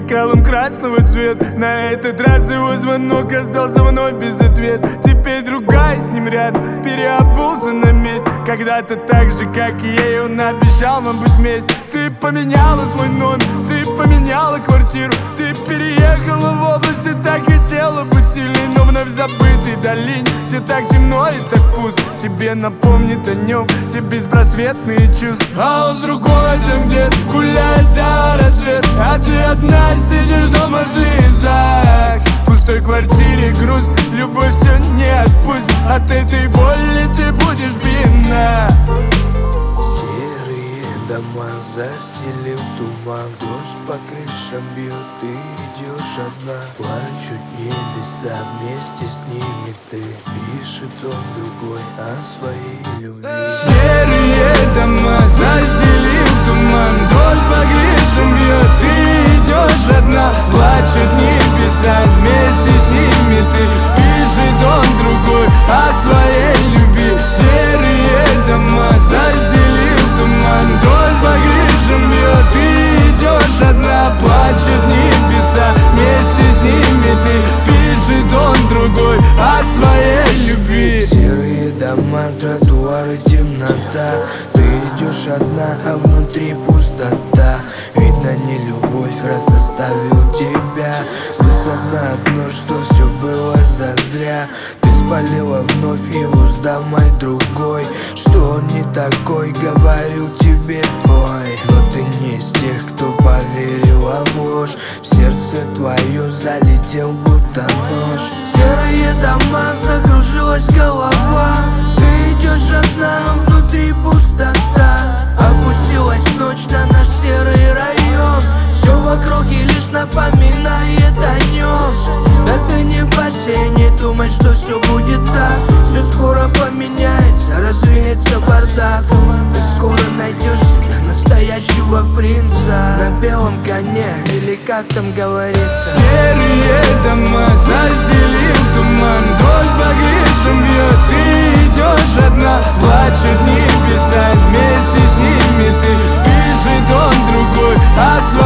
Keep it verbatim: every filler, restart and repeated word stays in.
бокалом красного цвета. На этот раз его звонок остался вновь без ответа. Теперь другая с ним рядом, переобулся на месте. Когда-то так же, как и ей, он обещал вам быть вместе. Ты поменяла свой номер, ты поменяла квартиру, ты переехала в область, ты так хотела быть сильной, но вновь забытой долине, где так темно и так пусто. Тебе напомнит о нем те беспросветные чувства. А он с другой там где-то гуляет до рассвета, а ты одна сидишь дома в слезах. В пустой квартире грусть, любовь все не отпустит. От этой боли ты будешь бедна. Серые дома застелил туман, дождь по крышам бьет, ты идешь одна. Плачут небеса, вместе с ними ты. Пишет он другой о своей любви. Серые дома застелил туман, дождь по крышам бьет, ты идешь одна. Плачут небеса, вместе с ними ты. Пишет он другой о своей любви. Серые дома застелил туман, дождь по крышам бьет, ты идешь одна. Плачут небеса, вместе с ними ты. Пишет он другой о своей любви. Серые дома, тротуары, темнота. Ты идешь одна, а внутри пустота. Видно, не любовь раз оставил тебя. Высота одно, что все было зазря. Ты спалила вновь его с дамой другой. Что он не такой, говорил тебе, ой. Но ты не из тех, кто поверила в ложь. В сердце твое залетел будто нож. Серые дома, закружилась голова. Ты идешь одна, а внутри пустота. Опустилась ночь на наш серый район. Все в округе лишь напоминает о нем. Да ты не парься, не думай, что все будет так. Все скоро поменяется, развеется бардак. Ты скоро найдешь себе настоящего принца на белом коне, или как там говорится. Серые дома застелил туман, дождь по крышам бьет, ты идешь одна. Плачут небеса, вместе с ними ты. Пишет он другой о своей